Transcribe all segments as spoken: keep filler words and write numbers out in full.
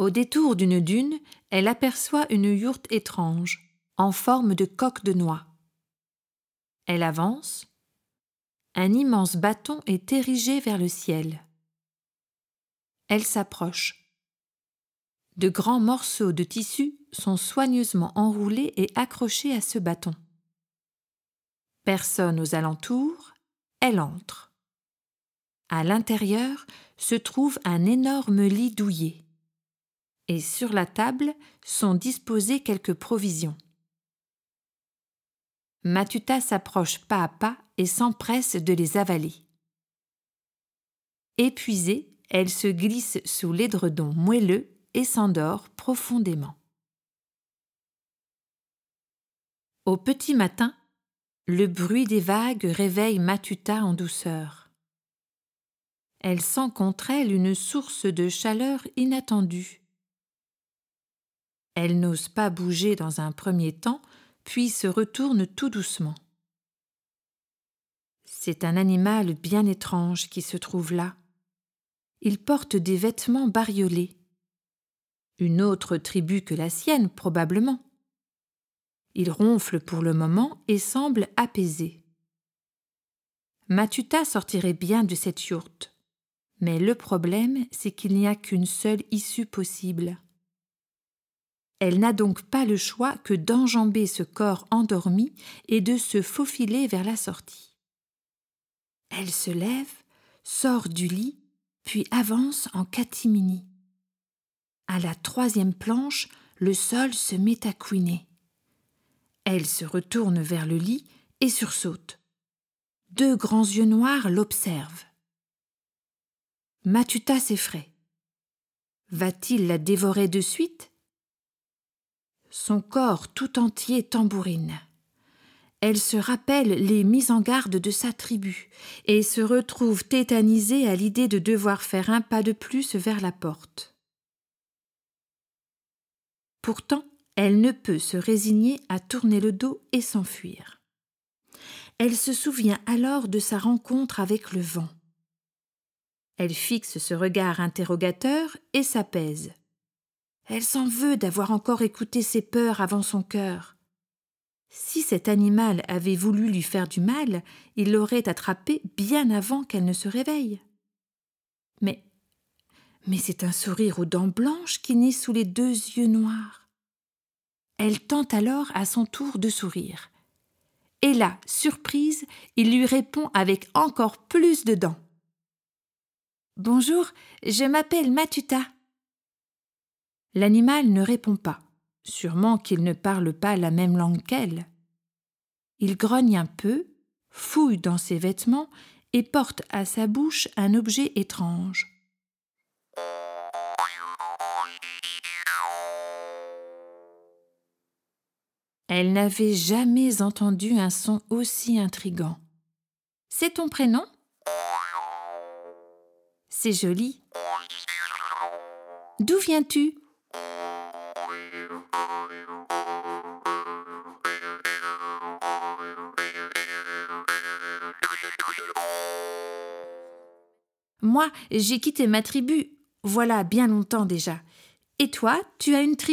Au détour d'une dune, elle aperçoit une yourte étrange, en forme de coque de noix. Elle avance. Un immense bâton est érigé vers le ciel. Elle s'approche. De grands morceaux de tissu sont soigneusement enroulés et accrochés à ce bâton. Personne aux alentours, elle entre. À l'intérieur se trouve un énorme lit douillet. Et sur la table sont disposées quelques provisions. Matuta s'approche pas à pas et s'empresse de les avaler. Épuisée, elle se glisse sous l'édredon moelleux et s'endort profondément. Au petit matin, le bruit des vagues réveille Matuta en douceur. Elle sent contre elle une source de chaleur inattendue. Elle n'ose pas bouger dans un premier temps, puis se retourne tout doucement. C'est un animal bien étrange qui se trouve là. Il porte des vêtements bariolés. Une autre tribu que la sienne, probablement. Il ronfle pour le moment et semble apaisé. Matuta sortirait bien de cette yourte. Mais le problème, c'est qu'il n'y a qu'une seule issue possible. Elle n'a donc pas le choix que d'enjamber ce corps endormi et de se faufiler vers la sortie. Elle se lève, sort du lit, puis avance en catimini. À la troisième planche, le sol se met à couiner. Elle se retourne vers le lit et sursaute. Deux grands yeux noirs l'observent. Matuta s'effraie. Va-t-il la dévorer de suite ? Son corps tout entier tambourine. Elle se rappelle les mises en garde de sa tribu et se retrouve tétanisée à l'idée de devoir faire un pas de plus vers la porte. Pourtant, elle ne peut se résigner à tourner le dos et s'enfuir. Elle se souvient alors de sa rencontre avec le vent. Elle fixe ce regard interrogateur et s'apaise. Elle s'en veut d'avoir encore écouté ses peurs avant son cœur. Si cet animal avait voulu lui faire du mal, il l'aurait attrapée bien avant qu'elle ne se réveille. Mais, mais c'est un sourire aux dents blanches qui naît sous les deux yeux noirs. Elle tente alors à son tour de sourire. Et là, surprise, il lui répond avec encore plus de dents. « Bonjour, je m'appelle Matuta. » L'animal ne répond pas, sûrement qu'il ne parle pas la même langue qu'elle. Il grogne un peu, fouille dans ses vêtements et porte à sa bouche un objet étrange. Elle n'avait jamais entendu un son aussi intrigant. « C'est ton prénom ? » ?»« C'est joli. »« D'où viens-tu ? » ?»« Moi, j'ai quitté ma tribu, voilà bien longtemps déjà. Et toi, tu as une tribu ? » ?»«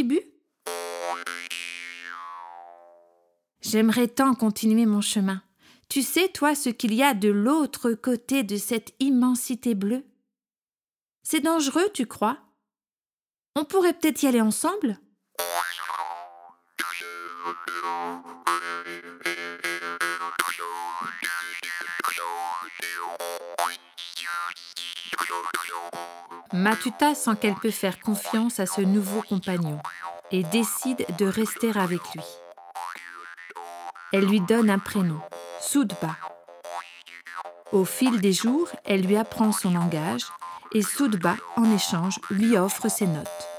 J'aimerais tant continuer mon chemin. Tu sais, toi, ce qu'il y a de l'autre côté de cette immensité bleue ? C'est dangereux, tu crois ? On pourrait peut-être y aller ensemble ? Matuta sent qu'elle peut faire confiance à ce nouveau compagnon et décide de rester avec lui. Elle lui donne un prénom, Soudba. Au fil des jours, elle lui apprend son langage et Soudba, en échange, lui offre ses notes.